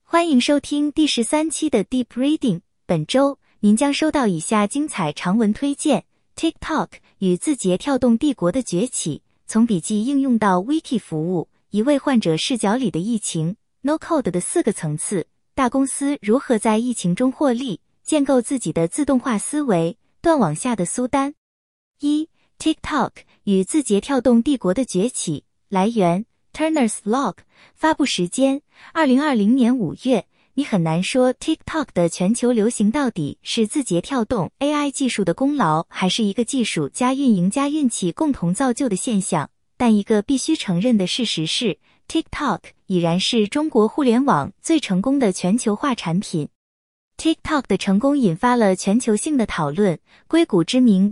欢迎收听第13期的 Deep Reading。本周您将收到以下精彩长文推荐 ：TikTok 与字节跳动帝国的崛起，从笔记应用到 Wiki 服务，一位患者视角里的疫情 ，No Code 的4个层次，大公司如何在疫情中获利，建构自己的自动化思维，断网下的苏丹。TikTok 与字节跳动帝国的崛起，来源Turner's Log， 发布时间2020年5月。你很难说 TikTok 的全球流行到底是字节跳动 AI 技术的功劳，还是一个技术加运营加运气共同造就的现象。但一个必须承认的事实是 ，TikTok 已然是中国互联网最成功的全球化产品。TikTok 的成功引发了全球性的讨论，硅谷知名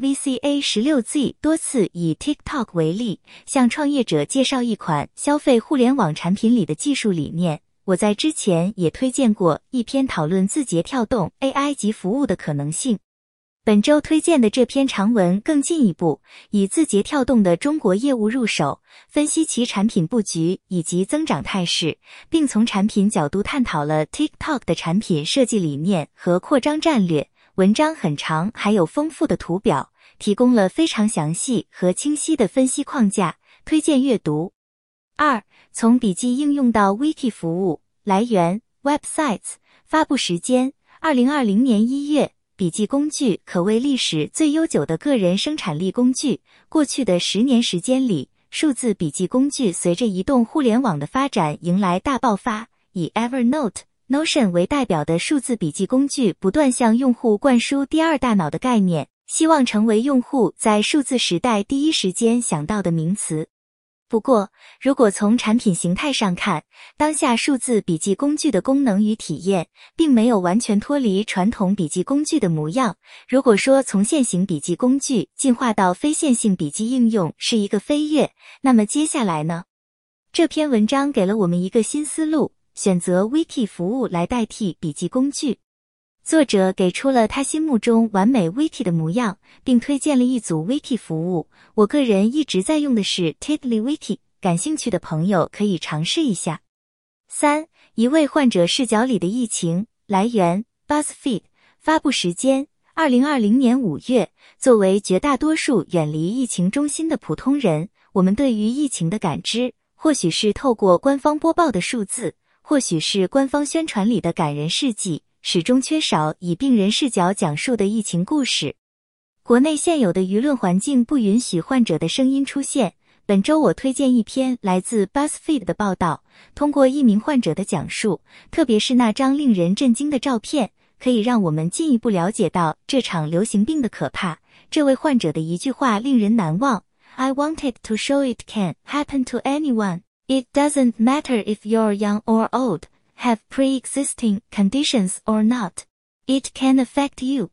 VCA16Z 多次以 TikTok 为例，向创业者介绍一款消费互联网产品里的技术理念。我在之前也推荐过一篇讨论字节跳动 AI 及服务的可能性。本周推荐的这篇长文更进一步，以字节跳动的中国业务入手，分析其产品布局以及增长态势，并从产品角度探讨了 TikTok 的产品设计理念和扩张战略。文章很长，还有丰富的图表，提供了非常详细和清晰的分析框架，推荐阅读。2. 从笔记应用到 Wiki 服务，来源 Websites， 发布时间2020年1月。笔记工具可谓历史最悠久的个人生产力工具。过去的10年时间里，数字笔记工具随着移动互联网的发展迎来大爆发。以 Evernote、Notion 为代表的数字笔记工具不断向用户灌输第二大脑的概念，希望成为用户在数字时代第一时间想到的名词。不过，如果从产品形态上看，当下数字笔记工具的功能与体验并没有完全脱离传统笔记工具的模样。如果说从线性笔记工具进化到非线性笔记应用是一个飞跃，那么接下来呢？这篇文章给了我们一个新思路，选择 Wiki 服务来代替笔记工具。作者给出了他心目中完美 Wiki 的模样，并推荐了一组 Wiki 服务。我个人一直在用的是 TiddlyWiki， 感兴趣的朋友可以尝试一下。3. 一位患者视角里的疫情，来源 BuzzFeed， 发布时间2020年5月。作为绝大多数远离疫情中心的普通人，我们对于疫情的感知，或许是透过官方播报的数字，或许是官方宣传里的感人事迹，始终缺少以病人视角讲述的疫情故事。国内现有的舆论环境不允许患者的声音出现。本周我推荐一篇来自 BuzzFeed 的报道，通过一名患者的讲述，特别是那张令人震惊的照片，可以让我们进一步了解到这场流行病的可怕。这位患者的一句话令人难忘 ：I wanted to show it can happen to anyone. It doesn't matter if you're young or old.Have pre-existing conditions or not. It can affect you.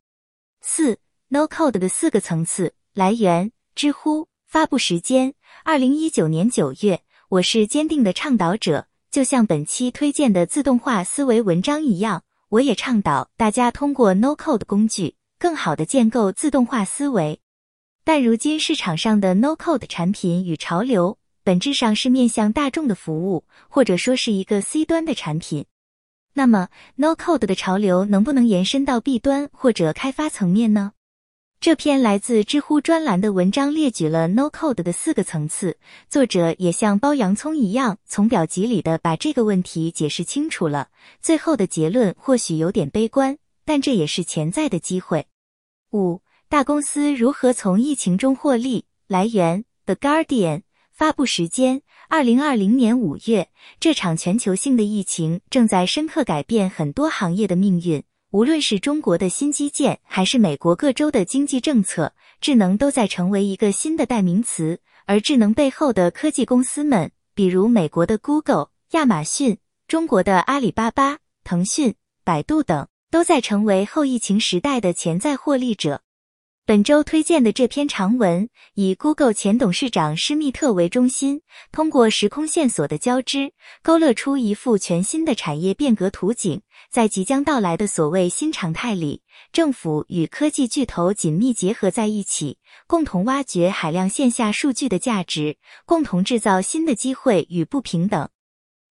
4. No Code 的4个层次，来源知乎，发布时间2019年9月。我是坚定的倡导者，就像本期推荐的自动化思维文章一样，我也倡导大家通过 No Code 工具，更好地建构自动化思维。但如今市场上的 No Code 产品与潮流，本质上是面向大众的服务，或者说是一个 C 端的产品。那么 No Code 的潮流能不能延伸到 B 端或者开发层面呢？这篇来自知乎专栏的文章列举了 No Code 的4个层次，作者也像剥洋葱一样从表及里的把这个问题解释清楚了。最后的结论或许有点悲观，但这也是潜在的机会。5. 大公司如何从疫情中获利，来源 The Guardian， 发布时间2020年5月。这场全球性的疫情正在深刻改变很多行业的命运，无论是中国的新基建，还是美国各州的经济政策，智能都在成为一个新的代名词。而智能背后的科技公司们，比如美国的 Google、亚马逊、中国的阿里巴巴、腾讯、百度等，都在成为后疫情时代的潜在获利者。本周推荐的这篇长文，以 Google 前董事长施密特为中心，通过时空线索的交织，勾勒出一幅全新的产业变革图景。在即将到来的所谓新常态里，政府与科技巨头紧密结合在一起，共同挖掘海量线下数据的价值，共同制造新的机会与不平等。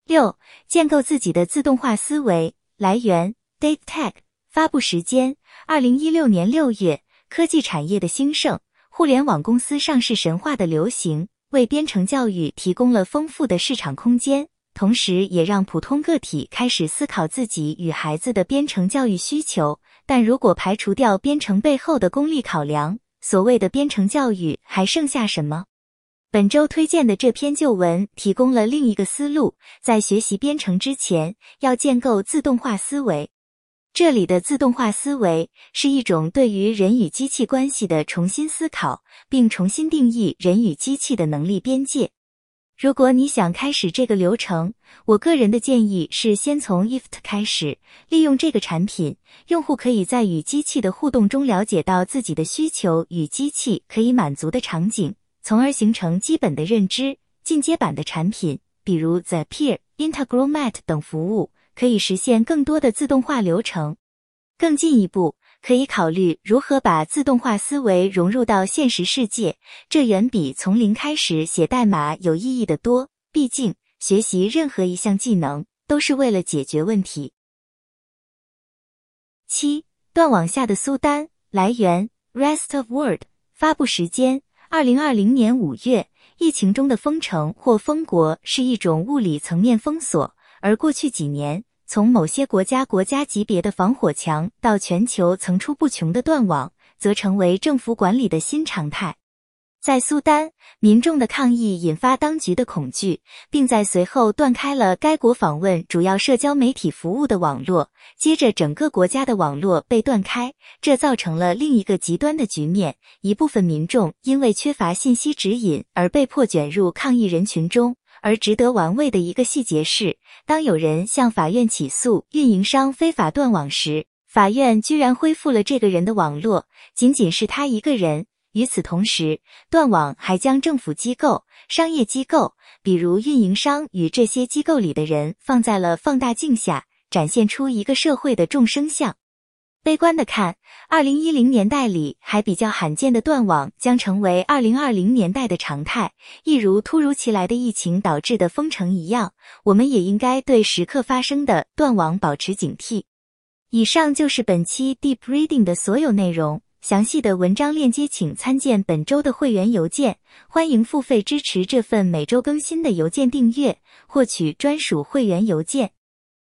6. 建构自己的自动化思维。来源 DateTech。 发布时间2016年6月。科技产业的兴盛，互联网公司上市神话的流行，为编程教育提供了丰富的市场空间，同时也让普通个体开始思考自己与孩子的编程教育需求。但如果排除掉编程背后的功利考量，所谓的编程教育还剩下什么？本周推荐的这篇旧文提供了另一个思路，在学习编程之前，要建构自动化思维。这里的自动化思维是一种对于人与机器关系的重新思考，并重新定义人与机器的能力边界。如果你想开始这个流程，我个人的建议是先从 IFT 开始。利用这个产品，用户可以在与机器的互动中了解到自己的需求与机器可以满足的场景，从而形成基本的认知。进阶版的产品，比如 Zapier、Integromat 等服务，可以实现更多的自动化流程。更进一步，可以考虑如何把自动化思维融入到现实世界，这远比从零开始写代码有意义得多。毕竟，学习任何一项技能都是为了解决问题。7. 断网下的苏丹。来源 Rest of World。 发布时间2020年5月。疫情中的封城或封国是一种物理层面封锁，而过去几年，从某些国家级别的防火墙到全球层出不穷的断网，则成为政府管理的新常态。在苏丹，民众的抗议引发当局的恐惧，并在随后断开了该国访问主要社交媒体服务的网络，接着整个国家的网络被断开，这造成了另一个极端的局面，一部分民众因为缺乏信息指引而被迫卷入抗议人群中。而值得玩味的一个细节是，当有人向法院起诉运营商非法断网时，法院居然恢复了这个人的网络，仅仅是他一个人。与此同时，断网还将政府机构、商业机构，比如运营商与这些机构里的人放在了放大镜下，展现出一个社会的众生相。悲观的看，2010年代里还比较罕见的断网将成为2020年代的常态，一如突如其来的疫情导致的封城一样，我们也应该对时刻发生的断网保持警惕。以上就是本期 Deep Reading 的所有内容，详细的文章链接请参见本周的会员邮件，欢迎付费支持这份每周更新的邮件订阅，获取专属会员邮件。